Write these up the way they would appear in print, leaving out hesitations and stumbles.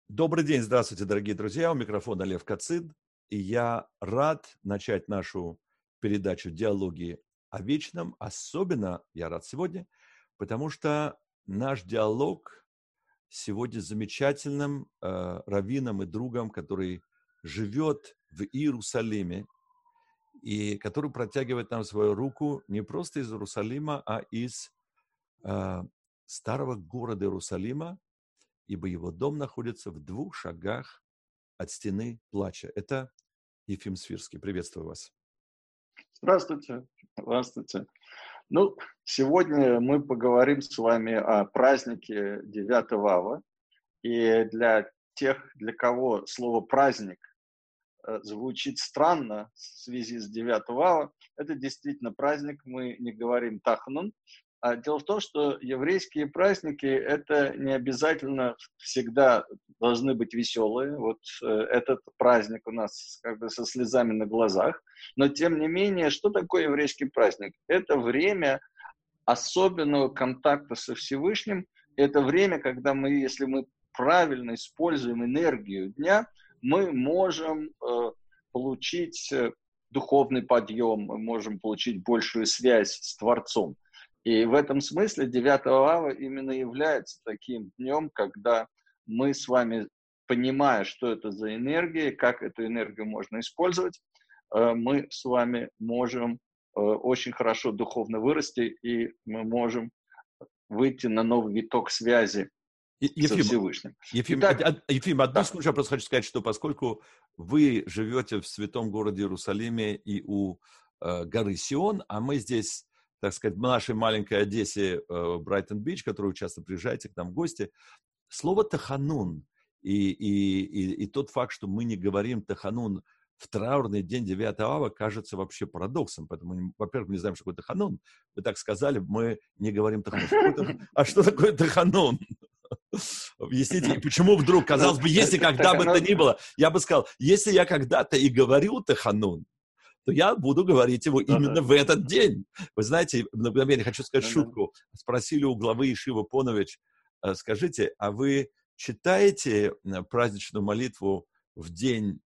Добрый день, здравствуйте, дорогие друзья. У микрофона Лев Кацин. И я рад начать нашу передачу «Диалоги о вечном». Особенно я рад сегодня, потому что наш диалог сегодня с замечательным раввином и другом, который живет в Иерусалиме и который протягивает нам свою руку не просто из Иерусалима, а из э, старого города Иерусалима, ибо его дом находится в 2 шагах от стены плача. Это Ефим Свирский. Приветствую вас. Здравствуйте, здравствуйте. Ну, сегодня мы поговорим с вами о празднике 9 ава. И для тех, для кого слово «праздник» звучит странно в связи с 9 ава, это действительно праздник, мы не говорим «тахнун». А дело в том, что еврейские праздники – это не обязательно всегда должны быть веселые. Вот этот праздник у нас как бы со слезами на глазах. Но тем не менее, что такое еврейский праздник? Это время особенного контакта со Всевышним. Это время, когда мы, если мы правильно используем энергию дня, мы можем получить духовный подъем, мы можем получить большую связь с Творцом. И в этом смысле 9 ава именно является таким днем, когда мы с вами, понимая, что это за энергия, как эту энергию можно использовать, мы с вами можем очень хорошо духовно вырасти, и мы можем выйти на новый виток связи со Ефим, Всевышним. Ефим, Итак, Ефим, одну да, секунду, я просто хочу сказать, что поскольку вы живете в святом городе Иерусалиме и у горы Сион, а мы здесь, так сказать, в нашей маленькой Одессе, Брайтон-Бич, которую часто приезжаете к нам в гости, слово «таханун» и тот факт, что мы не говорим «таханун» в траурный день 9 ава, кажется вообще парадоксом. Поэтому, во-первых, мы не знаем, что такое «таханун». Вы так сказали, мы не говорим «таханун». А что такое «таханун»? Объясните, и почему вдруг, казалось бы, если когда бы то ни было, я бы сказал, если я когда-то и говорю «таханун», то я буду говорить его именно в этот день. Вы знаете, на мгновение хочу сказать шутку. Спросили у главы Ишивы Понович, скажите, а вы читаете праздничную молитву в день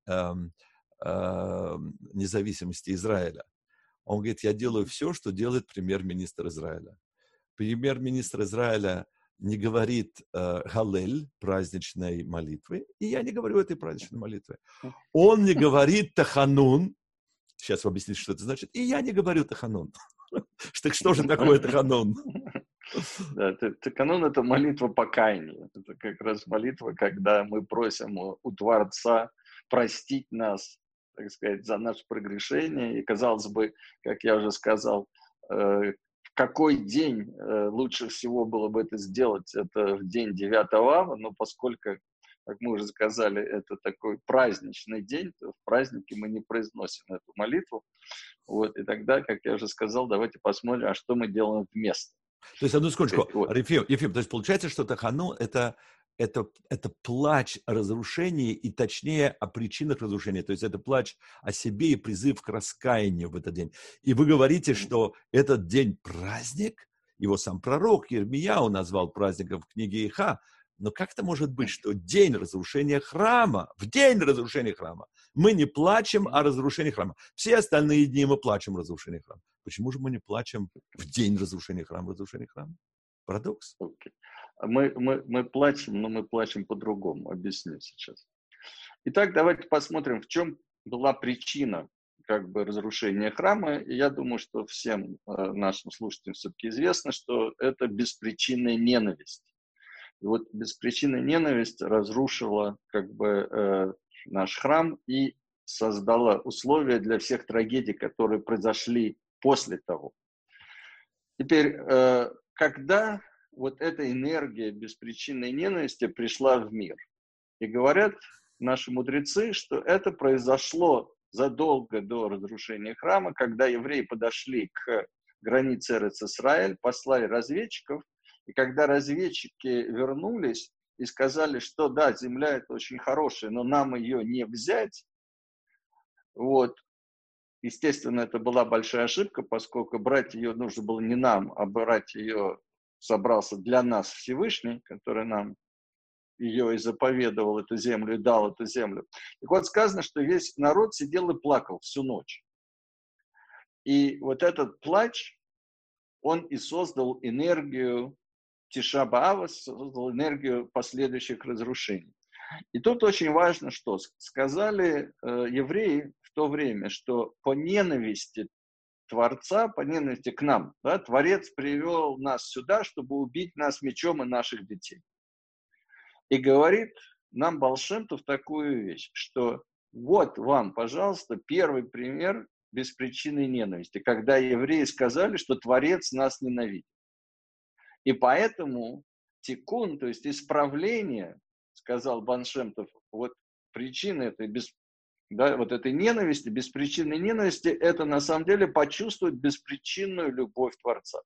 независимости Израиля? Он говорит, я делаю все, что делает премьер-министр Израиля. Премьер-министр Израиля не говорит Галель, праздничной молитвы, и я не говорю этой праздничной молитвы. Он не говорит Таханун, сейчас вы объясните, что это значит, и я не говорю Таханун. Так что же такое Таханун? да, Тиканон – это молитва покаяния. Это как раз молитва, когда мы просим у Творца простить нас, так сказать, за наше прегрешение. И, казалось бы, как я уже сказал, в какой день лучше всего было бы это сделать? Это в день 9 ава, но поскольку, как мы уже сказали, это такой праздничный день, то в празднике мы не произносим эту молитву. Вот, и тогда, как я уже сказал, давайте посмотрим, а что мы делаем вместо. То есть, одну секундочку, Вот. Ефим, то есть получается, что Таханун это плач о разрушении и точнее о причинах разрушения. То есть это плач о себе и призыв к раскаянию в этот день. И вы говорите, что этот день праздник, его сам пророк Иеремияу назвал праздником в книге Иха. Но как это может быть, что день разрушения храма, в день разрушения храма, мы не плачем о разрушении храма. Все остальные дни мы плачем о разрушении храма. Почему же мы не плачем в день разрушения храма, Парадокс. Okay. Мы плачем, но мы плачем по-другому. Объясню сейчас. Итак, давайте посмотрим, в чем была причина как бы разрушения храма. И я думаю, что всем нашим слушателям все-таки известно, что это беспричинная ненависть. И вот беспричинная ненависть разрушила как бы наш храм и создала условия для всех трагедий, которые произошли после того. Теперь, когда вот эта энергия беспричинной ненависти пришла в мир, и говорят наши мудрецы, что это произошло задолго до разрушения храма, когда евреи подошли к границе Эрец-Исраэль, послали разведчиков, и когда разведчики вернулись и сказали, что да, земля это очень хорошая, но нам ее не взять, вот, естественно, это была большая ошибка, поскольку брать ее нужно было не нам, а брать ее собрался для нас Всевышний, который нам ее и заповедовал эту землю, и дал эту землю. Так вот, сказано, что весь народ сидел и плакал всю ночь. И вот этот плач, он и создал энергию Тиша б'Ава, создал энергию последующих разрушений. И тут очень важно, что сказали евреи в то время, что по ненависти Творца, по ненависти к нам, да, Творец привел нас сюда, чтобы убить нас мечом и наших детей. И говорит нам Баал Шем Тов такую вещь, что вот вам, пожалуйста, первый пример беспричинной ненависти, когда евреи сказали, что Творец нас ненавидит. И поэтому тикун, то есть исправление, сказал Баал Шем Тов, вот причина этой вот этой ненависти, беспричинной ненависти, это на самом деле почувствовать беспричинную любовь Творца.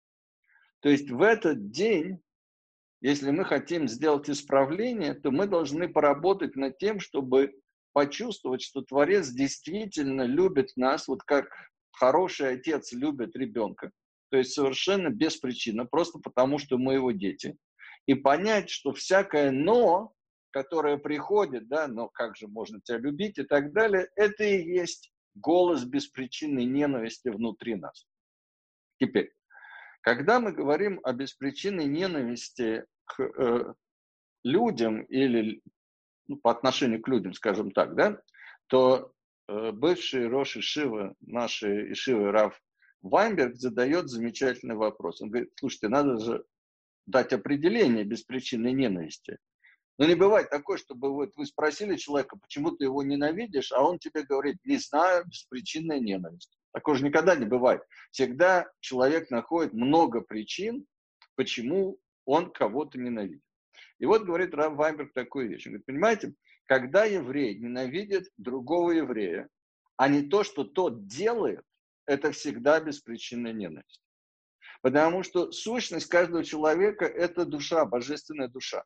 То есть в этот день, если мы хотим сделать исправление, то мы должны поработать над тем, чтобы почувствовать, что Творец действительно любит нас, вот как хороший отец любит ребенка. То есть совершенно без причины, просто потому что мы его дети. И понять, что всякое «но», которое приходит, да, но как же можно тебя любить и так далее, это и есть голос беспричинной ненависти внутри нас. Теперь, когда мы говорим о беспричинной ненависти к людям или по отношению к людям, скажем так, да, то бывший рош ишивы, нашей ишивы Рав Вайнберг задает замечательный вопрос. Он говорит, слушайте, надо же дать определение беспричинной ненависти. Но не бывает такое, чтобы вот вы спросили человека, почему ты его ненавидишь, а он тебе говорит, не знаю, беспричинная ненависть. Такого же никогда не бывает. Всегда человек находит много причин, почему он кого-то ненавидит. И вот говорит Рав Вайнберг такую вещь. Он говорит, понимаете, когда еврей ненавидит другого еврея, а не то, что тот делает, это всегда беспричинная ненависть. Потому что сущность каждого человека – это душа, божественная душа.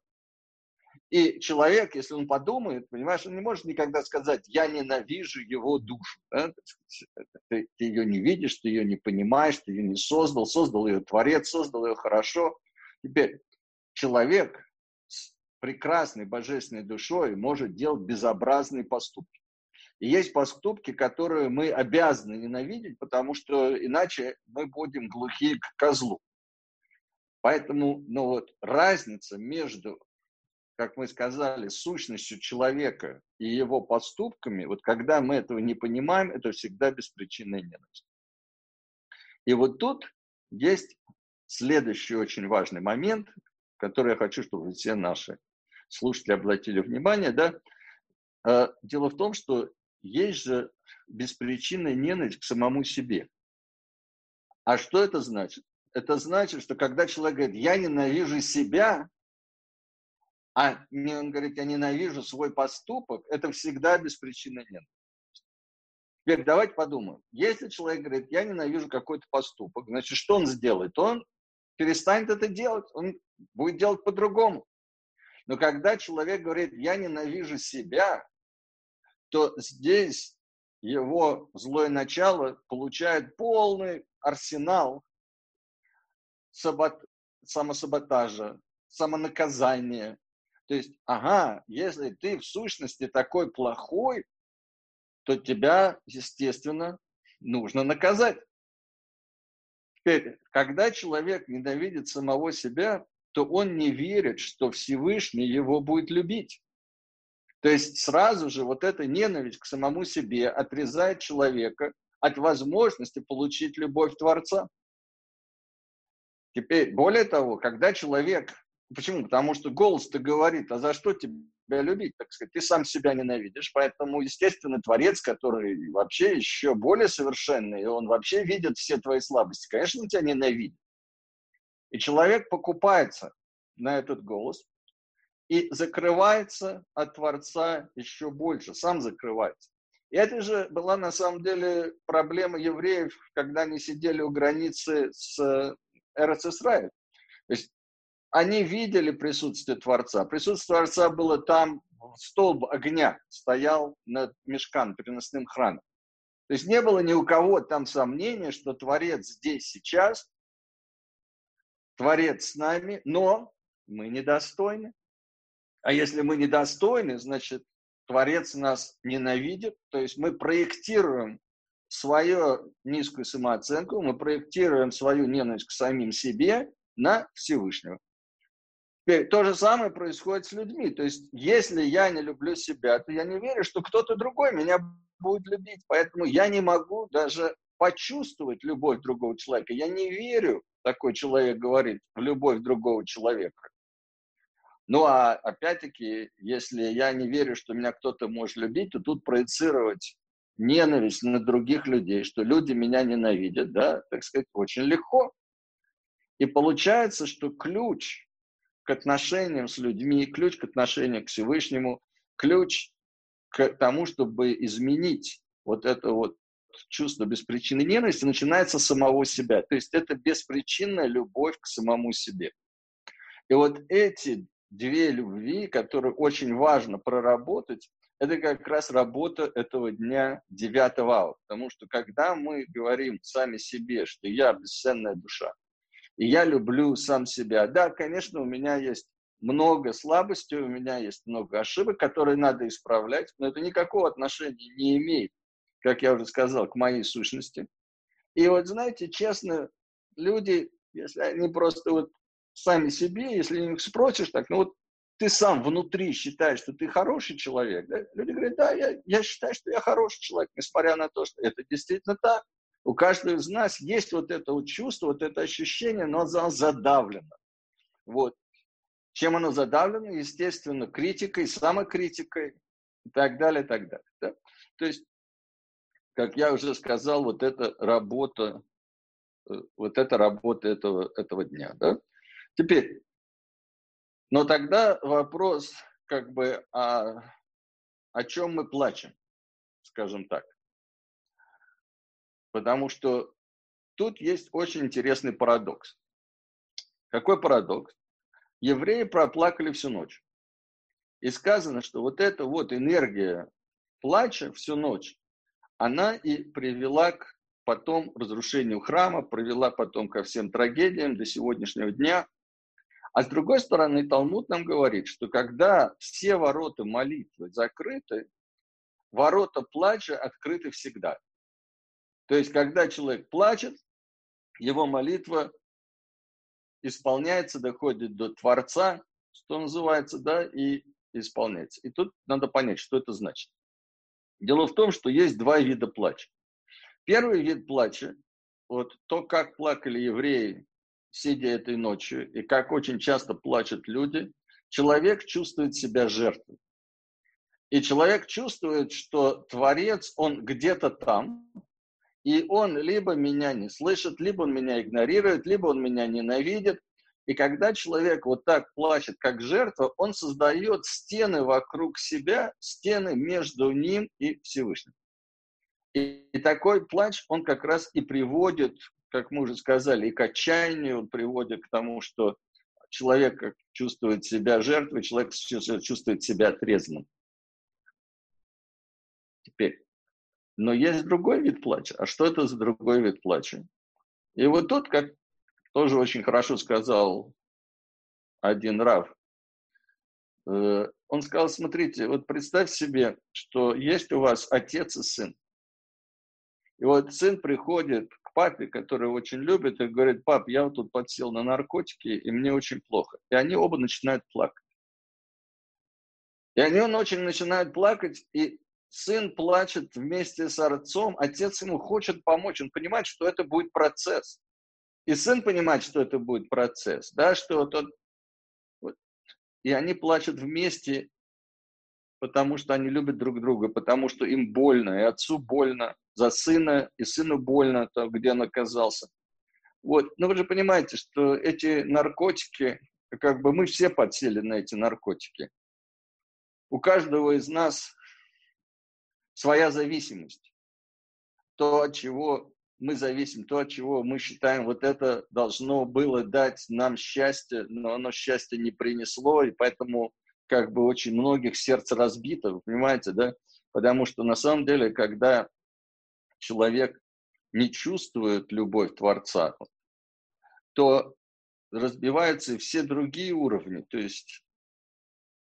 И человек, если он подумает, понимаешь, он не может никогда сказать, я ненавижу его душу. Да? Ты ее не видишь, ты ее не понимаешь, ты ее не создал, создал ее Творец, создал ее хорошо. Теперь человек с прекрасной божественной душой может делать безобразные поступки. И есть поступки, которые мы обязаны ненавидеть, потому что иначе мы будем глухи к козлу. Поэтому разница между, как мы сказали, сущностью человека и его поступками, вот когда мы этого не понимаем, это всегда беспричинная ненависть. И вот тут есть следующий очень важный момент, который я хочу, чтобы все наши слушатели обратили внимание. Да? Дело в том, что есть же беспричинная ненависть к самому себе. А что это значит? Это значит, что когда человек говорит, я ненавижу себя, а он говорит, я ненавижу свой поступок, это всегда беспричинная ненависть. Теперь давайте подумаем. Если человек говорит, я ненавижу какой-то поступок, значит, что он сделает? Он перестанет это делать, он будет делать по-другому. Но когда человек говорит, я ненавижу себя, то здесь его злое начало получает полный арсенал самосаботажа, самонаказания. То есть, если ты в сущности такой плохой, то тебя, естественно, нужно наказать. Теперь, когда человек ненавидит самого себя, то он не верит, что Всевышний его будет любить. То есть сразу же вот эта ненависть к самому себе отрезает человека от возможности получить любовь Творца. Теперь, более того, когда человек... Почему? Потому что голос-то говорит, а за что тебя любить, так сказать? Ты сам себя ненавидишь, поэтому, естественно, Творец, который вообще еще более совершенный, и он вообще видит все твои слабости, конечно, он тебя ненавидит. И человек покупается на этот голос, и закрывается от Творца еще больше, сам закрывается. И это же была на самом деле проблема евреев, когда они сидели у границы с Эрец Исраэль. То есть они видели присутствие Творца. Присутствие Творца было там, столб огня стоял над Мишкан, переносным храмом. То есть не было ни у кого там сомнения, что Творец здесь сейчас, Творец с нами, но мы недостойны. А если мы недостойны, значит, Творец нас ненавидит. То есть мы проектируем свою низкую самооценку, мы проектируем свою ненависть к самим себе на Всевышнего. Теперь то же самое происходит с людьми. То есть если я не люблю себя, то я не верю, что кто-то другой меня будет любить. Поэтому я не могу даже почувствовать любовь другого человека. Я не верю, такой человек говорит, в любовь другого человека. Ну, а опять-таки, если я не верю, что меня кто-то может любить, то тут проецировать ненависть на других людей, что люди меня ненавидят, да, так сказать, очень легко. И получается, что ключ к отношениям с людьми, ключ к отношениям к Всевышнему, ключ к тому, чтобы изменить вот это вот чувство беспричинной ненависти, начинается с самого себя. То есть это беспричинная любовь к самому себе. И вот эти две любви, которые очень важно проработать, это как раз работа этого дня 9 ава. Потому что когда мы говорим сами себе, что я бесценная душа, и я люблю сам себя, да, конечно, у меня есть много слабостей, у меня есть много ошибок, которые надо исправлять, но это никакого отношения не имеет, как я уже сказал, к моей сущности. И вот, знаете, честно, люди, если они просто вот сами себе, если их спросишь так, ну вот ты сам внутри считаешь, что ты хороший человек, да? Люди говорят, да, я считаю, что я хороший человек, несмотря на то, что это действительно так. У каждого из нас есть вот это вот чувство, вот это ощущение, но оно задавлено. Вот. Чем оно задавлено? Естественно, критикой, самокритикой и так далее, и так далее. Да? То есть, как я уже сказал, вот эта работа этого дня. Да? Теперь, но тогда вопрос, как бы, о чем мы плачем, скажем так. Потому что тут есть очень интересный парадокс. Какой парадокс? Евреи проплакали всю ночь. И сказано, что вот эта вот энергия плача всю ночь, она и привела к потом разрушению храма, привела потом ко всем трагедиям до сегодняшнего дня. А с другой стороны, Талмуд нам говорит, что когда все ворота молитвы закрыты, ворота плача открыты всегда. То есть, когда человек плачет, его молитва исполняется, доходит до Творца, что называется, да, и исполняется. И тут надо понять, что это значит. Дело в том, что есть два вида плача. Первый вид плача, вот то, как плакали евреи, сидя этой ночью, и как очень часто плачут люди, человек чувствует себя жертвой. И человек чувствует, что Творец, он где-то там, и он либо меня не слышит, либо он меня игнорирует, либо он меня ненавидит. И когда человек вот так плачет, как жертва, он создает стены вокруг себя, стены между ним и Всевышним. И такой плач, он как раз и приводит, как мы уже сказали, и к отчаянию, он приводит к тому, что человек чувствует себя жертвой, человек чувствует себя отрезанным. Теперь, но есть другой вид плача. А что это за другой вид плача? И вот тут, как тоже очень хорошо сказал один рав, он сказал, смотрите, вот представь себе, что есть у вас отец и сын. И вот сын приходит к папе, который очень любит, и говорит, пап, я вот тут подсел на наркотики, и мне очень плохо. И они оба начинают плакать. И они очень начинают плакать, и сын плачет вместе с отцом, отец ему хочет помочь, он понимает, что это будет процесс. И сын понимает, что это будет процесс, да, что тот, вот, и они плачут вместе, потому что они любят друг друга, потому что им больно, и отцу больно за сына, и сыну больно, там, где он оказался. Вот. Но вы же понимаете, что эти наркотики, как бы мы все подсели на эти наркотики. У каждого из нас своя зависимость. То, от чего мы зависим, то, от чего мы считаем, вот это должно было дать нам счастье, но оно счастье не принесло, и поэтому как бы очень многих сердце разбито, вы понимаете, да? Потому что на самом деле, когда человек не чувствует любовь Творца, то разбиваются и все другие уровни. То есть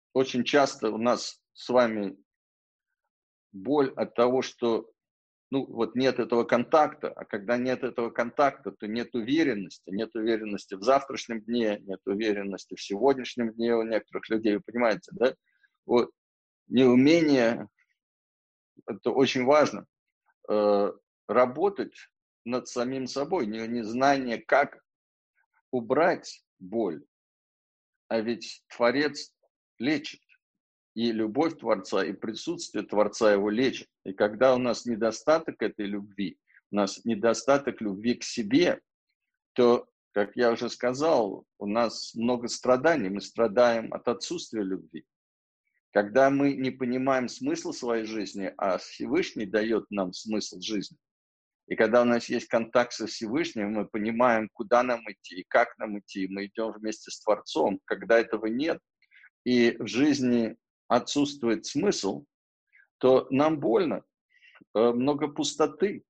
очень часто у нас с вами боль от того, что вот нет этого контакта, а когда нет этого контакта, то нет уверенности в завтрашнем дне, нет уверенности в сегодняшнем дне у некоторых людей, вы понимаете, да? Вот неумение, это очень важно, работать над самим собой, не знание, как убрать боль, а ведь Творец лечит. И любовь Творца, и присутствие Творца его лечит. И когда у нас недостаток этой любви, у нас недостаток любви к себе, то, как я уже сказал, у нас много страданий, мы страдаем от отсутствия любви. Когда мы не понимаем смысл своей жизни, а Всевышний дает нам смысл жизни, и когда у нас есть контакт со Всевышним, мы понимаем, куда нам идти и как нам идти, мы идем вместе с Творцом. Когда этого нет, и в жизни отсутствует смысл, то нам больно, много пустоты.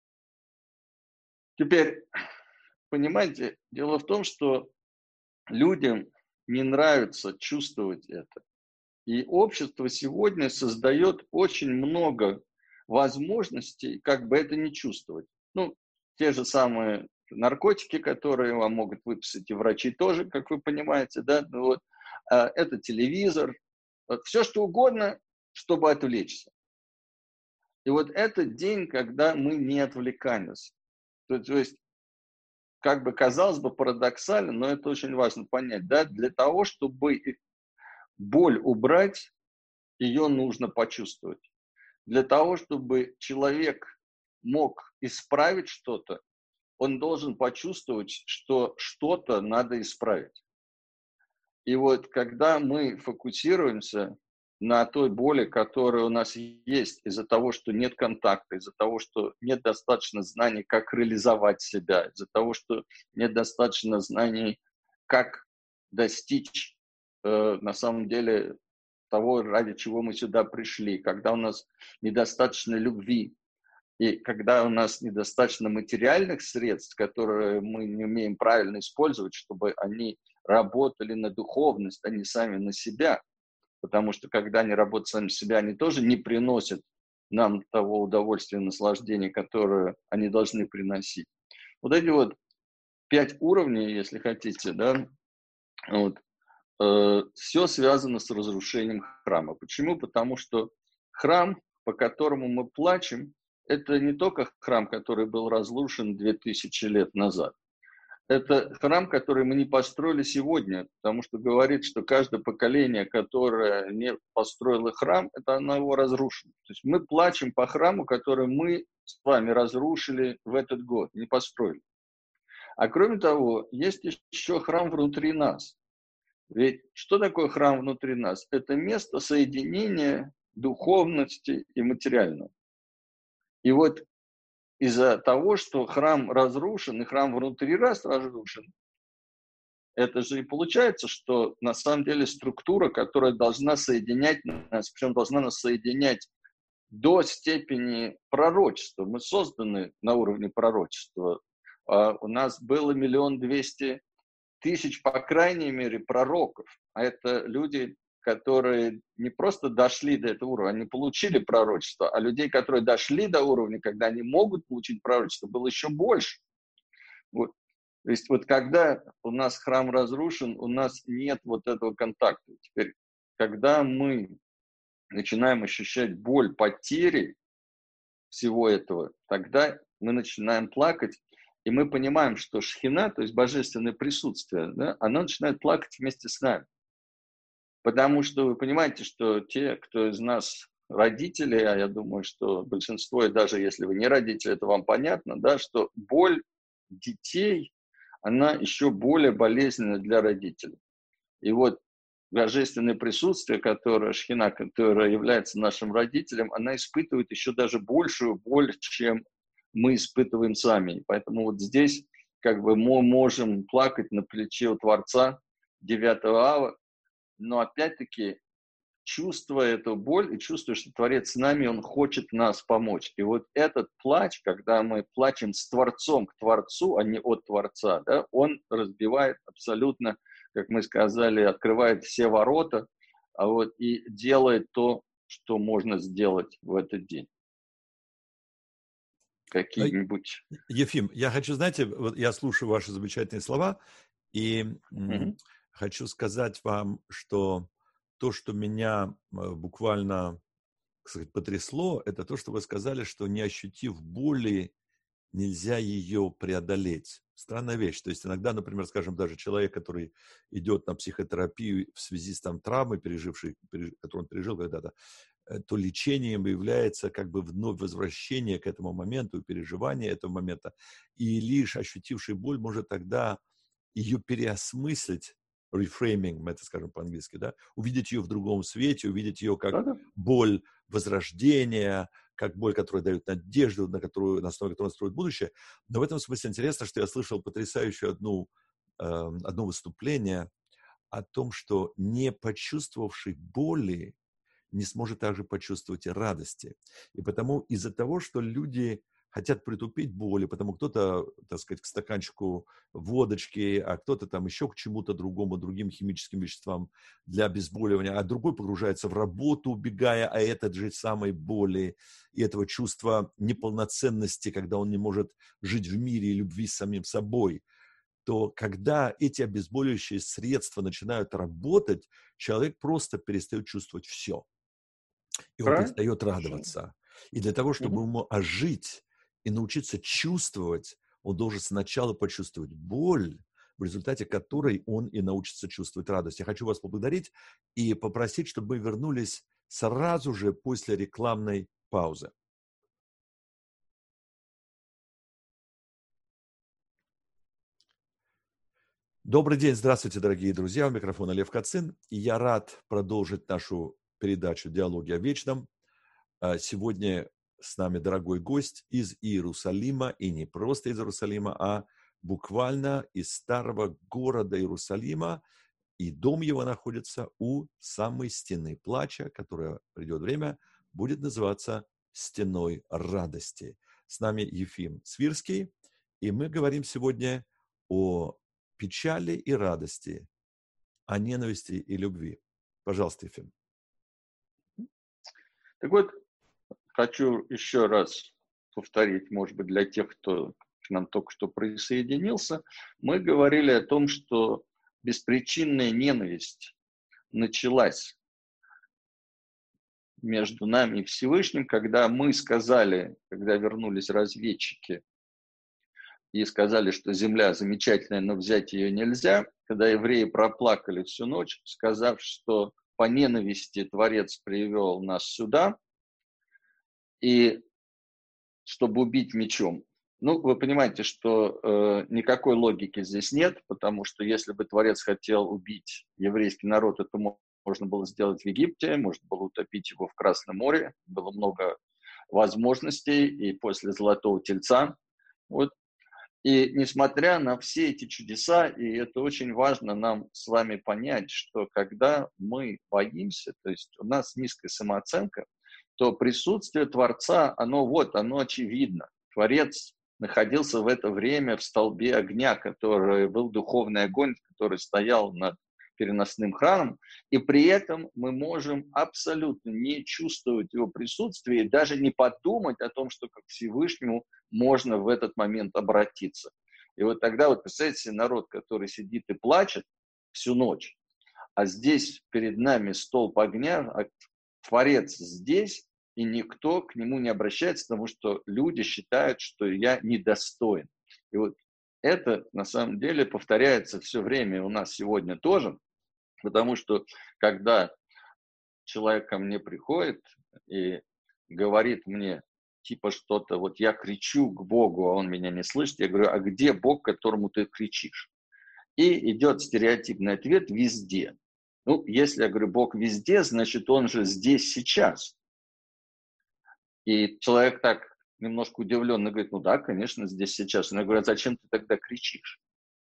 Теперь, понимаете, дело в том, что людям не нравится чувствовать это. И общество сегодня создает очень много возможностей, как бы это не чувствовать. Те же самые наркотики, которые вам могут выписать и врачи тоже, как вы понимаете, да, это телевизор, все что угодно, чтобы отвлечься. И вот этот день, когда мы не отвлекаемся. То есть, как бы казалось бы парадоксально, но это очень важно понять, да, для того, чтобы боль убрать, ее нужно почувствовать. Для того, чтобы человек мог исправить что-то, он должен почувствовать, что что-то надо исправить. И вот когда мы фокусируемся на той боли, которая у нас есть из-за того, что нет контакта, из-за того, что нет достаточно знаний, как реализовать себя, из-за того, что нет достаточно знаний, как достичь на самом деле того, ради чего мы сюда пришли, когда у нас недостаточно любви, и когда у нас недостаточно материальных средств, которые мы не умеем правильно использовать, чтобы они работали на духовность, а не сами на себя. Потому что когда они работают сами на себя, они тоже не приносят нам того удовольствия и наслаждения, которое они должны приносить. Вот эти 5 уровней, если хотите, да, все связано с разрушением храма. Почему? Потому что храм, по которому мы плачем, это не только храм, который был разрушен 2000 лет назад. Это храм, который мы не построили сегодня, потому что говорит, что каждое поколение, которое не построило храм, это оно его разрушено. То есть мы плачем по храму, который мы с вами разрушили в этот год, не построили. А кроме того, есть еще храм внутри нас. Ведь что такое храм внутри нас? Это место соединения духовности и материального. И вот из-за того, что храм разрушен, и храм внутри нас разрушен, это же и получается, что на самом деле структура, которая должна соединять нас, причем должна нас соединять до степени пророчества. Мы созданы на уровне пророчества. У нас было 1 200 000, по крайней мере, пророков. А это люди, которые не просто дошли до этого уровня, они получили пророчество, а людей, которые дошли до уровня, когда они могут получить пророчество, было еще больше. То есть когда у нас храм разрушен, у нас нет этого контакта. Теперь, когда мы начинаем ощущать боль потери всего этого, тогда мы начинаем плакать, и мы понимаем, что шхина, то есть божественное присутствие, да, оно начинает плакать вместе с нами. Потому что вы понимаете, что те, кто из нас родители, а я думаю, что большинство, и даже если вы не родители, это вам понятно, да, что боль детей, она еще более болезненна для родителей. И божественное присутствие, которое шхина, которая является нашим родителем, она испытывает еще даже большую боль, чем мы испытываем сами. И поэтому здесь мы можем плакать на плече у Творца 9 ава, но опять-таки чувствуя эту боль и чувствуя, что Творец с нами, Он хочет нас помочь. И этот плач, когда мы плачем с Творцом к Творцу, а не от Творца, да, он разбивает абсолютно, как мы сказали, открывает все ворота и делает то, что можно сделать в этот день. А, Какие-нибудь. Ефим, я хочу, знаете, вот я слушаю ваши замечательные слова, и Мгм. хочу сказать вам, что то, что меня буквально, так сказать, потрясло, это то, что вы сказали, что не ощутив боли, нельзя ее преодолеть. Странная вещь. То есть иногда, например, скажем, даже человек, который идет на психотерапию в связи с там, травмой, которую он пережил когда-то, то лечением является как бы вновь возвращение к этому моменту, переживание этого момента. И лишь ощутивший боль может тогда ее переосмыслить, reframing, мы это скажем по-английски, да, увидеть ее в другом свете, увидеть ее как Да-да. боль возрождения, как боль, которая дает надежду, на основе которой строит будущее. Но в этом смысле интересно, что я слышал потрясающую одно выступление о том, что не почувствовавший боли не сможет также почувствовать и радости. И потому из-за того, что люди хотят притупить боли, потому кто-то, так сказать, к стаканчику водочки, а кто-то там еще к чему-то другому, другим химическим веществам для обезболивания, а другой погружается в работу, убегая от этой же самой боли и этого чувства неполноценности, когда он не может жить в мире и любви с самим собой, то когда эти обезболивающие средства начинают работать, человек просто перестает чувствовать все. И он Правильно? перестает Совершенно. радоваться. И для того, чтобы Мгм. ему ожить и научиться чувствовать, он должен сначала почувствовать боль, в результате которой он и научится чувствовать радость. Я хочу вас поблагодарить и попросить, чтобы мы вернулись сразу же после рекламной паузы. Добрый день, здравствуйте, дорогие друзья. У микрофона Лев Кацин, и я рад продолжить нашу передачу «Диалоги о вечном». Сегодня с нами дорогой гость из Иерусалима, и не просто из Иерусалима, а буквально из старого города Иерусалима, и дом его находится у самой стены плача, которая, придет время, будет называться «Стеной радости». С нами Ефим Свирский, и мы говорим сегодня о печали и радости, о ненависти и любви. Пожалуйста, Ефим. Так вот, хочу еще раз повторить, может быть, для тех, кто к нам только что присоединился. Мы говорили о том, что беспричинная ненависть началась между нами и Всевышним, когда мы сказали, когда вернулись разведчики и сказали, что земля замечательная, но взять ее нельзя, когда евреи проплакали всю ночь, сказав, что по ненависти Творец привел нас сюда, и чтобы убить мечом. Ну, вы понимаете, что никакой логики здесь нет, потому что если бы Творец хотел убить еврейский народ, это можно было сделать в Египте, можно было утопить его в Красном море, было много возможностей, и после Золотого Тельца. Вот. И несмотря на все эти чудеса, и это очень важно нам с вами понять, что когда мы боимся, то есть у нас низкая самооценка, то присутствие Творца, оно очевидно. Творец находился в это время в столбе огня, который был духовный огонь, который стоял над переносным храмом, и при этом мы можем абсолютно не чувствовать его присутствие и даже не подумать о том, что к Всевышнему можно в этот момент обратиться. И вот тогда, вот представьте себе народ, который сидит и плачет всю ночь, а здесь перед нами столб огня, а Творец здесь, и никто к нему не обращается, потому что люди считают, что я недостоин. И вот это на самом деле повторяется все время у нас сегодня тоже, потому что когда человек ко мне приходит и говорит мне типа что-то, вот я кричу к Богу, а он меня не слышит, я говорю, а где Бог, к которому ты кричишь? И идет стереотипный ответ везде. Ну, если я говорю, Бог везде, значит, он же здесь сейчас. И человек так немножко удивленно говорит, ну да, конечно, здесь сейчас. Но я говорю, а зачем ты тогда кричишь?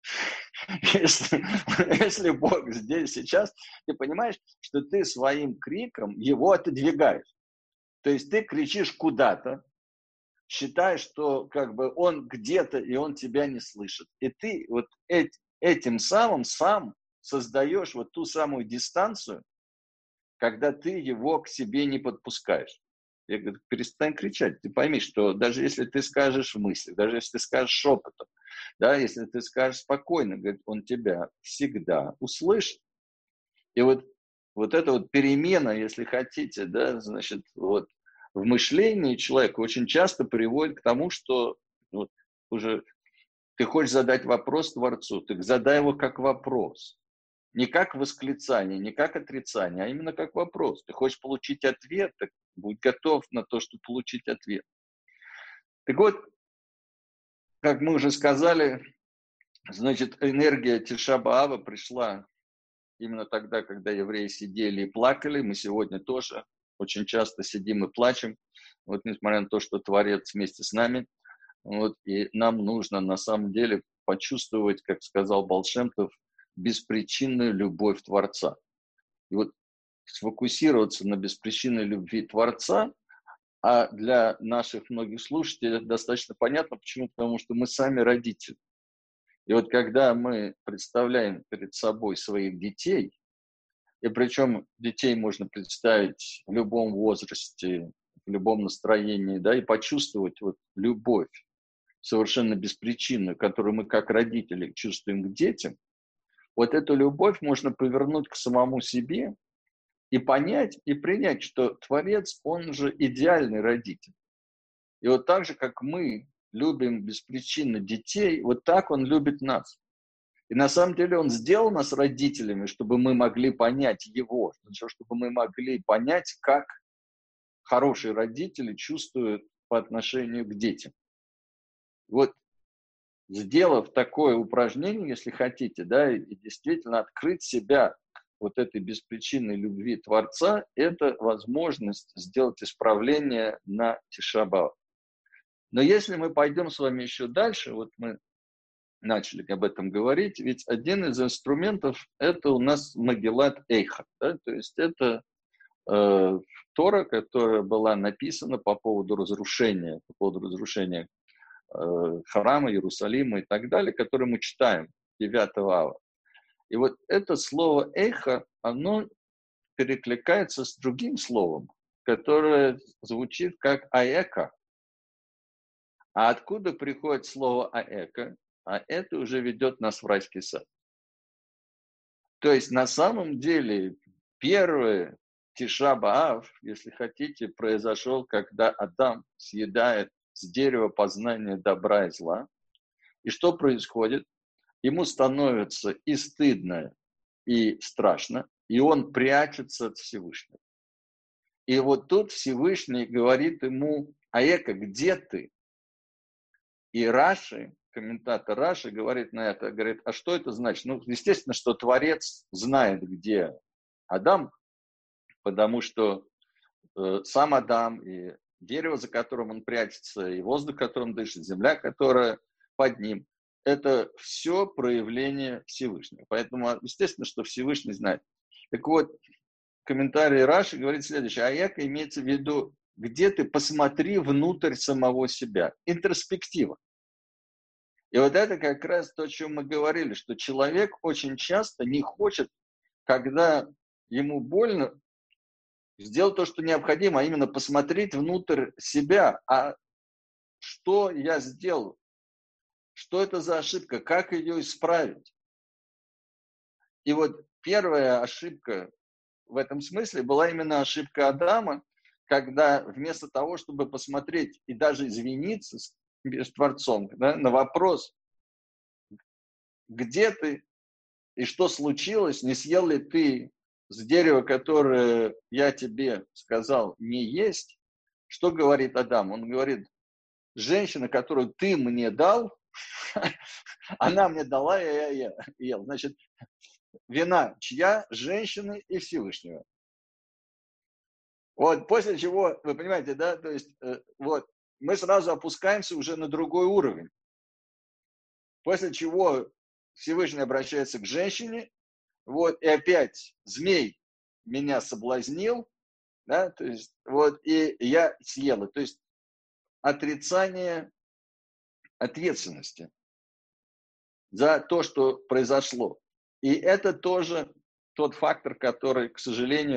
Если Бог здесь сейчас, ты понимаешь, что ты своим криком его отодвигаешь. То есть ты кричишь куда-то, считаешь, что как бы он где-то, и он тебя не слышит. И ты вот этим самым сам создаешь вот ту самую дистанцию, когда ты его к себе не подпускаешь. Я говорю, перестань кричать. Ты пойми, что даже если ты скажешь в мысли, даже если ты скажешь шепотом, да, если ты скажешь спокойно, говорит, он тебя всегда услышит. И вот эта вот перемена, если хотите, да, значит, вот в мышлении человека очень часто приводит к тому, что вот, уже ты хочешь задать вопрос Творцу, ты задай его как вопрос. Не как восклицание, не как отрицание, а именно как вопрос. Ты хочешь получить ответ, так будь готов на то, чтобы получить ответ. Так вот, как мы уже сказали, значит, энергия Тиша Б'Ава пришла именно тогда, когда евреи сидели и плакали. Мы сегодня тоже очень часто сидим и плачем, вот несмотря на то, что Творец вместе с нами. Вот, и нам нужно на самом деле почувствовать, как сказал Баал Шем Тов, беспричинную любовь Творца. И вот сфокусироваться на беспричинной любви Творца, а для наших многих слушателей это достаточно понятно. Почему? Потому что мы сами родители. И вот когда мы представляем перед собой своих детей, и причем детей можно представить в любом возрасте, в любом настроении, да, и почувствовать вот любовь совершенно беспричинную, которую мы как родители чувствуем к детям, вот эту любовь можно повернуть к самому себе и понять, и принять, что Творец, он же идеальный родитель. И вот так же, как мы любим беспричинно детей, вот так он любит нас. И на самом деле он сделал нас родителями, чтобы мы могли понять его, чтобы мы могли понять, как хорошие родители чувствуют по отношению к детям. Вот сделав такое упражнение, если хотите, да, и действительно открыть себя вот этой беспричинной любви Творца, это возможность сделать исправление на Тиша Б'Ав. Но если мы пойдем с вами еще дальше, вот мы начали об этом говорить, ведь один из инструментов это у нас Магилат Эйха, да, то есть это Тора, которая была написана по поводу разрушения храма, Иерусалима и так далее, который мы читаем 9 ава. И вот это слово «эхо», оно перекликается с другим словом, которое звучит как «аэка». А откуда приходит слово «аэка»? А это уже ведет нас в райский сад. То есть на самом деле первый Тиша Б'Ав, если хотите, произошел, когда Адам съедает с дерева познания добра и зла. И что происходит? Ему становится и стыдно, и страшно, и он прячется от Всевышнего. И вот тут Всевышний говорит ему: «Аэка, где ты?» И Раши, комментатор Раши, говорит на это, говорит: а что это значит? Ну, естественно, что Творец знает, где Адам, потому что сам Адам и дерево, за которым он прячется, и воздух, которым дышит, земля, которая под ним, это все проявление Всевышнего. Поэтому, естественно, что Всевышний знает. Так вот, комментарий Раши говорит следующее: аяка имеется в виду, где ты посмотри внутрь самого себя, интроспектива. И вот это как раз то, о чем мы говорили, что человек очень часто не хочет, когда ему больно, сделать то, что необходимо, а именно посмотреть внутрь себя. А что я сделал? Что это за ошибка? Как ее исправить? И вот первая ошибка в этом смысле была именно ошибка Адама, когда вместо того, чтобы посмотреть и даже извиниться с Творцом, да, на вопрос, где ты и что случилось, не съел ли ты с дерева, которое я тебе сказал не есть, что говорит Адам? Он говорит: женщина, которую ты мне дал, она мне дала, я ел. Значит, вина чья? Женщины и Всевышнего. Вот, после чего, вы понимаете, да, то есть, вот, мы сразу опускаемся уже на другой уровень. После чего Всевышний обращается к женщине, вот, и опять змей меня соблазнил, да, то есть, вот, и я съела. То есть, отрицание ответственности за то, что произошло. И это тоже тот фактор, который, к сожалению,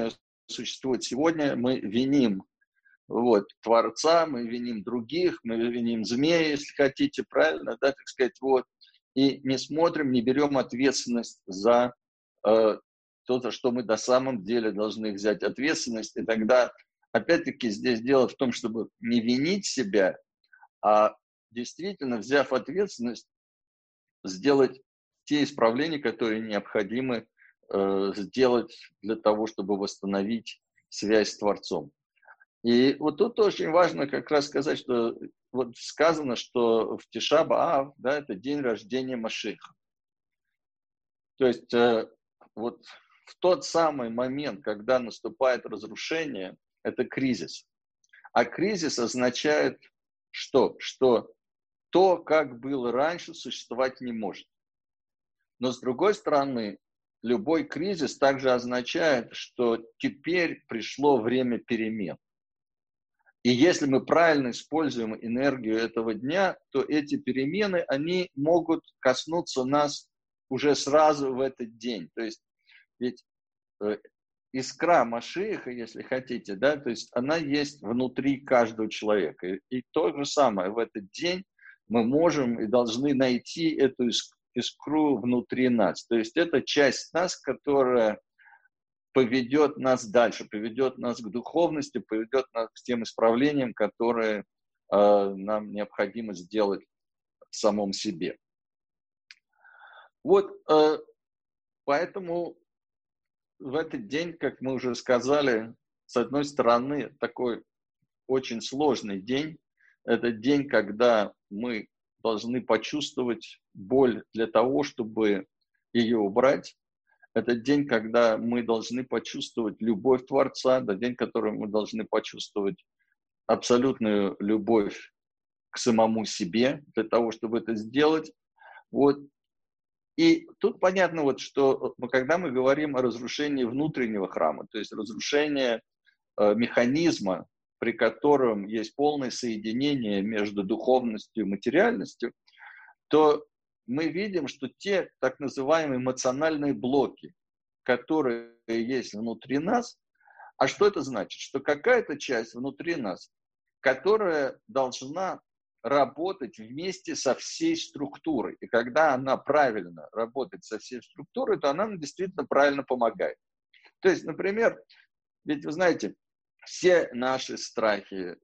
существует сегодня, мы виним вот, Творца, мы виним других, мы виним змея, если хотите, правильно, да, так сказать, вот, и не смотрим, не берем ответственность за то, за что мы на самом деле должны взять ответственность, и тогда, опять-таки, здесь дело в том, чтобы не винить себя, а действительно, взяв ответственность, сделать те исправления, которые необходимы сделать для того, чтобы восстановить связь с Творцом. И вот тут очень важно как раз сказать, что вот сказано, что в Тиша б'Ав, да, это день рождения Машиаха. То есть вот в тот самый момент, когда наступает разрушение, это кризис. А кризис означает что? Что то, как было раньше, существовать не может. Но с другой стороны, любой кризис также означает, что теперь пришло время перемен. И если мы правильно используем энергию этого дня, то эти перемены, они могут коснуться нас уже сразу в этот день. То есть ведь искра Машиаха, если хотите, да, то есть она есть внутри каждого человека. И то же самое в этот день мы можем и должны найти эту искру внутри нас. То есть это часть нас, которая поведет нас дальше, поведет нас к духовности, поведет нас к тем исправлениям, которые нам необходимо сделать в самом себе. Вот поэтому в этот день, как мы уже сказали, с одной стороны, такой очень сложный день. Это день, когда мы должны почувствовать боль для того, чтобы ее убрать. Это день, когда мы должны почувствовать любовь Творца, это день, в котором мы должны почувствовать абсолютную любовь к самому себе, для того, чтобы это сделать. Вот. И тут понятно, вот, что когда мы говорим о разрушении внутреннего храма, то есть разрушение механизма, при котором есть полное соединение между духовностью и материальностью, то мы видим, что те так называемые эмоциональные блоки, которые есть внутри нас, а что это значит? Что какая-то часть внутри нас, которая должна работать вместе со всей структурой. И когда она правильно работает со всей структурой, то она действительно правильно помогает. То есть, например, ведь вы знаете, все наши страхи,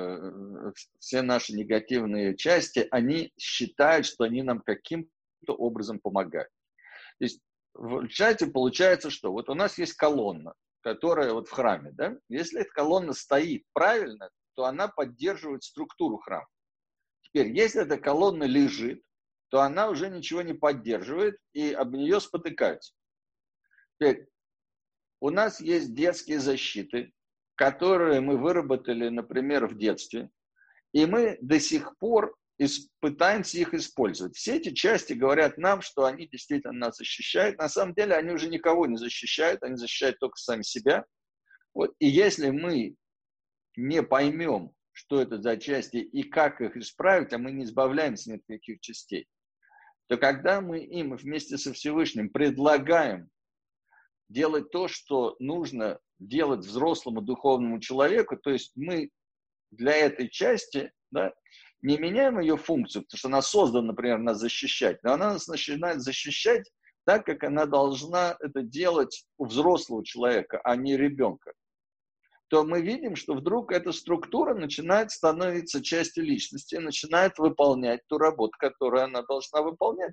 все наши негативные части, они считают, что они нам каким-то образом помогают. То есть в чате получается, что вот у нас есть колонна, которая вот в храме, да? Если эта колонна стоит правильно, то она поддерживает структуру храма. Теперь, если эта колонна лежит, то она уже ничего не поддерживает и об нее спотыкаются. Теперь, у нас есть детские защиты, которые мы выработали, например, в детстве, и мы до сих пор пытаемся их использовать. Все эти части говорят нам, что они действительно нас защищают. На самом деле они уже никого не защищают, они защищают только сами себя. Вот. И если мы не поймем, что это за части и как их исправить, а мы не избавляемся от никаких частей, то когда мы им вместе со Всевышним предлагаем делать то, что нужно делать взрослому духовному человеку, то есть мы для этой части, да, не меняем ее функцию, потому что она создана, например, нас защищать, но она нас начинает защищать так, как она должна это делать у взрослого человека, а не ребенка, то мы видим, что вдруг эта структура начинает становиться частью личности, начинает выполнять ту работу, которую она должна выполнять.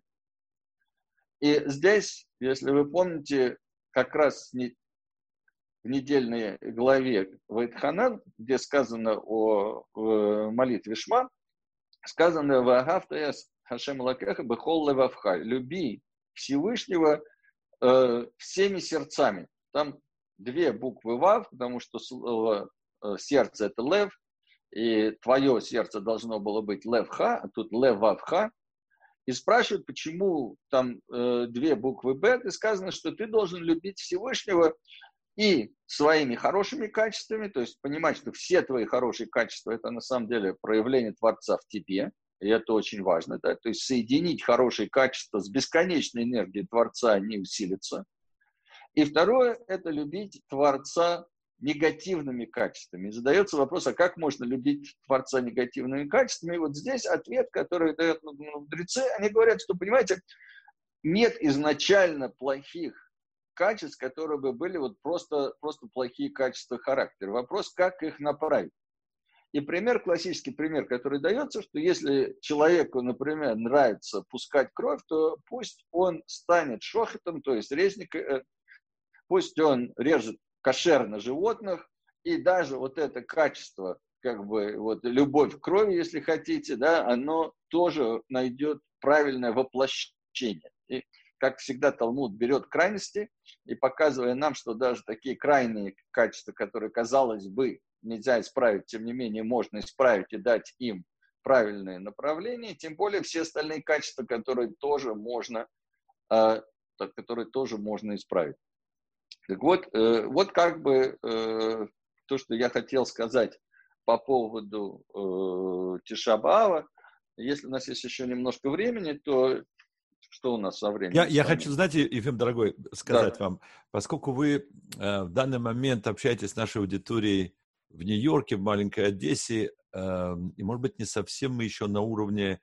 И здесь, если вы помните, как раз в недельной главе Ваидханан, где сказано о молитве Шма, сказано «Ваагавтаяс Хашем Элокеха бехол левавха» «Люби Всевышнего всеми сердцами». Там две буквы «вав», потому что слово «сердце» — это «лев», и твое сердце должно было быть «левха», а тут «левавха». И спрашивают, почему там две буквы «б», и сказано, что ты должен любить Всевышнего и своими хорошими качествами, то есть понимать, что все твои хорошие качества – это на самом деле проявление Творца в тебе, и это очень важно, да? То есть соединить хорошие качества с бесконечной энергией Творца не усилится. И второе – это любить Творца негативными качествами. И задается вопрос, а как можно любить Творца негативными качествами? И вот здесь ответ, который дают мудрецы, они говорят, что, понимаете, нет изначально плохих качеств, которые бы были вот просто плохие качества характера. Вопрос, как их направить. И классический пример, который дается, что если человеку, например, нравится пускать кровь, то пусть он станет шохетом, то есть резником, пусть он режет кошерно животных, и даже вот это качество, вот любовь к крови, если хотите, да, оно тоже найдет правильное воплощение. И, как всегда, Талмуд берет крайности и показывая нам, что даже такие крайние качества, которые, казалось бы, нельзя исправить, тем не менее, можно исправить и дать им правильное направление, тем более все остальные качества, которые тоже можно исправить. Так вот, то, что я хотел сказать по поводу Тиша б'Ава. Если у нас есть еще немножко времени, то что у нас со временем? Я хочу, знаете, Ефим, дорогой, сказать Да. вам, поскольку вы в данный момент общаетесь с нашей аудиторией в Нью-Йорке, в маленькой Одессе, и, может быть, не совсем мы еще на уровне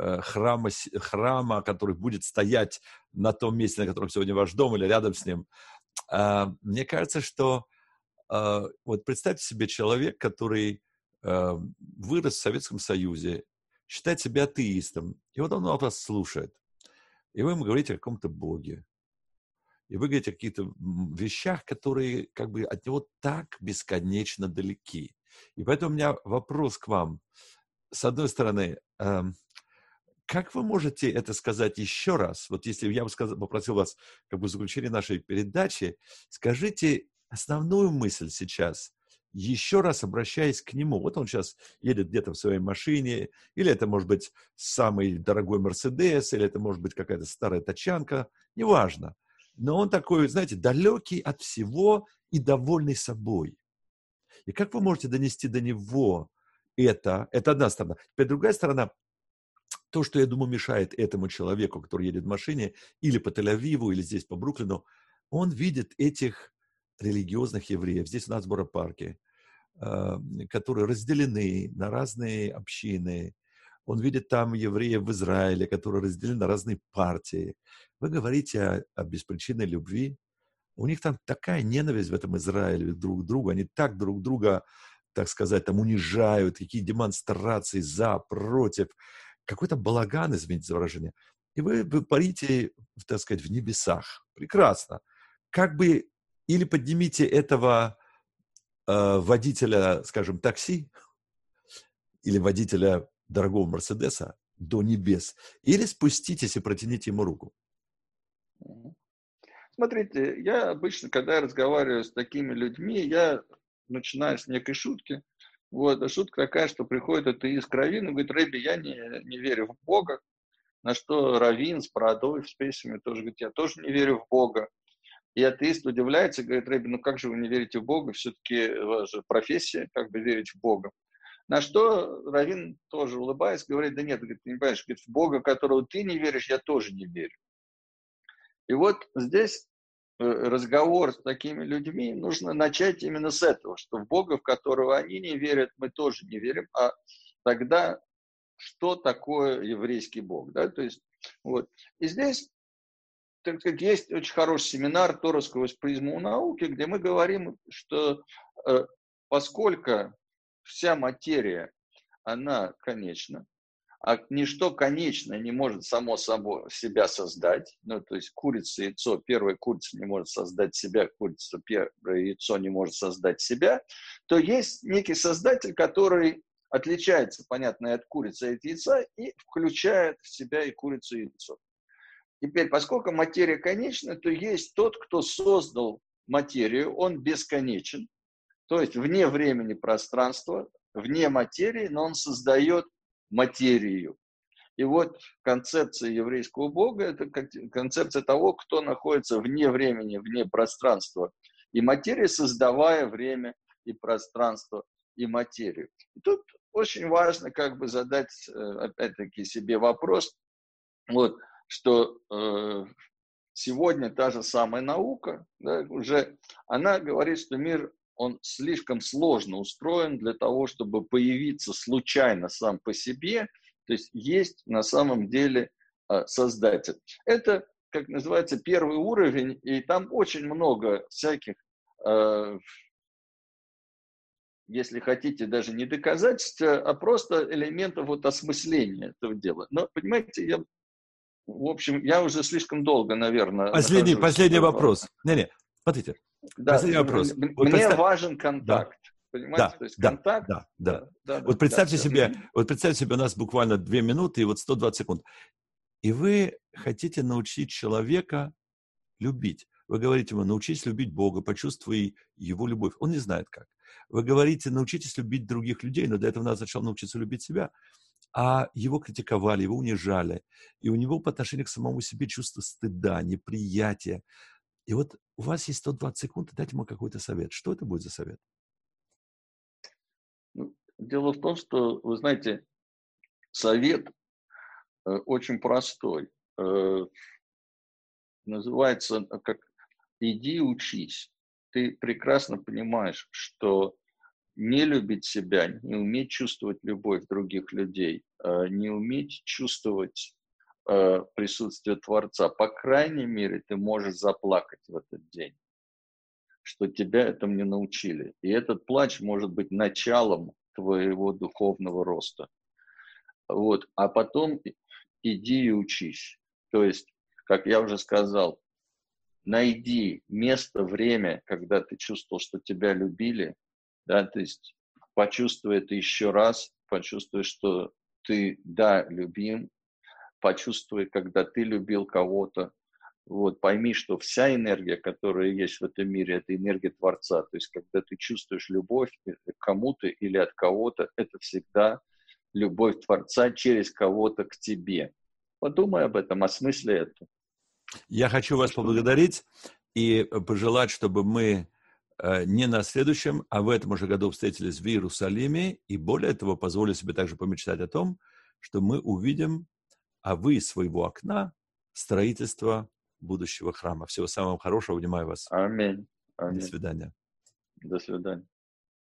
храма, который будет стоять на том месте, на котором сегодня ваш дом, или рядом с ним. Мне кажется, что вот представьте себе человек, который вырос в Советском Союзе, считает себя атеистом, и вот он вас слушает, и вы ему говорите о каком-то Боге, и вы говорите о каких-то вещах, которые как бы от него так бесконечно далеки. И поэтому у меня вопрос к вам. С одной стороны, как вы можете это сказать еще раз? Вот если я бы попросил вас, как бы в заключение нашей передачи, скажите основную мысль сейчас, еще раз обращаясь к нему. Вот он сейчас едет где-то в своей машине, или это может быть самый дорогой Мерседес, или это может быть какая-то старая тачанка, неважно. Но он такой, знаете, далекий от всего и довольный собой. И как вы можете донести до него это? Это одна сторона. Теперь другая сторона. То, что, я думаю, мешает этому человеку, который едет в машине, или по Тель-Авиву, или здесь по Бруклину, он видит этих религиозных евреев здесь у нас в Боро-парке, которые разделены на разные общины. Он видит там евреев в Израиле, которые разделены на разные партии. Вы говорите о беспричинной любви. У них там такая ненависть в этом Израиле друг к другу. Они так друг друга, так сказать, там унижают, какие демонстрации за, против. Какой-то балаган, извините за выражение. И вы парите, так сказать, в небесах. Прекрасно. Как бы или поднимите этого водителя, скажем, такси, или водителя дорогого Мерседеса до небес, или спуститесь и протяните ему руку. Смотрите, я обычно, когда я разговариваю с такими людьми, я начинаю с некой шутки. Вот, а шутка такая, что приходит атеист к раввину и говорит: Рэбби, я не верю в Бога. На что раввин с бородой, с песнями тоже говорит: я тоже не верю в Бога. И атеист удивляется и говорит: Рэбби, ну как же вы не верите в Бога? Все-таки ваша профессия, как бы верить в Бога. На что раввин тоже улыбаясь говорит: да нет, говорит, ты не понимаешь, говорит, в Бога, которого ты не веришь, я тоже не верю. И вот здесь разговор с такими людьми нужно начать именно с этого, что в Бога, в которого они не верят, мы тоже не верим, а тогда что такое еврейский Бог, да, то есть, вот. И здесь, так сказать, есть очень хороший семинар «Тора сквозь призму науки», где мы говорим, что поскольку вся материя, она конечна, а ничто конечное не может само собой себя создать. Ну, то есть курица, яйцо, первая курица не может создать себя, курица, первое яйцо не может создать себя, то есть некий создатель, который отличается, понятно, от курицы и от яйца и включает в себя и курицу, и яйцо. Теперь, поскольку материя конечна, то есть тот, кто создал материю, он бесконечен, то есть вне времени, пространства, вне материи, но он создает материю. И вот концепция еврейского Бога – это концепция того, кто находится вне времени, вне пространства и материи, создавая время и пространство и материю. И тут очень важно как бы задать, опять-таки, себе вопрос, вот, что сегодня та же самая наука, да, уже, она говорит, что мир, он слишком сложно устроен для того, чтобы появиться случайно сам по себе. То есть на самом деле создатель. Это, как называется, первый уровень, и там очень много всяких, если хотите, даже не доказательств, а просто элементов вот осмысления этого дела. Но, понимаете, в общем, я уже слишком долго, наверное, Последний вопрос. Смотрите. Да, Последний вопрос. Мне важен контакт. Да. Понимаете? То есть контакт. Да. Вот представьте себе, у нас буквально 2 минуты и вот 120 секунд. И вы хотите научить человека любить. Вы говорите ему, научись любить Бога, почувствуй Его любовь. Он не знает как. Вы говорите, научитесь любить других людей, но для этого надо сначала научиться любить себя. А его критиковали, его унижали. И у него по отношению к самому себе чувство стыда, неприятия. И вот у вас есть 120 секунд, дайте ему какой-то совет. Что это будет за совет? Дело в том, что, вы знаете, совет очень простой. Называется как «иди учись». Ты прекрасно понимаешь, что не любить себя, не уметь чувствовать любовь других людей, не уметь чувствовать присутствие Творца, по крайней мере, ты можешь заплакать в этот день, что тебя этому не научили. И этот плач может быть началом твоего духовного роста. Вот. А потом иди и учись. То есть, как я уже сказал, найди место, время, когда ты чувствовал, что тебя любили, да, то есть почувствуй это еще раз, почувствуй, что ты, да, любим, почувствуй, когда ты любил кого-то, вот, пойми, что вся энергия, которая есть в этом мире, это энергия Творца, то есть когда ты чувствуешь любовь к кому-то или от кого-то, это всегда любовь Творца через кого-то к тебе. Подумай об этом, осмысли это. Я хочу вас поблагодарить и пожелать, чтобы мы не на следующем, а в этом уже году встретились в Иерусалиме, и более того, позволю себе также помечтать о том, что мы увидим, а вы из своего окна, строительство будущего храма. Всего самого хорошего, обнимаю вас. Аминь. До свидания. До свидания.